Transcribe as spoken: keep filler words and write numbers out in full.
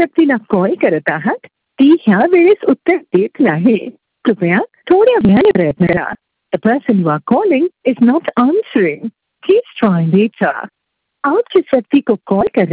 व्यक्तीला कॉल करत आहात ती ह्या वेळेस उत्तर देत नाही. कृपया थोड्या वेळाने प्रयत्न करा. The person you are calling is not answering. Please try later. आप जिस व्यक्ति को कॉल कर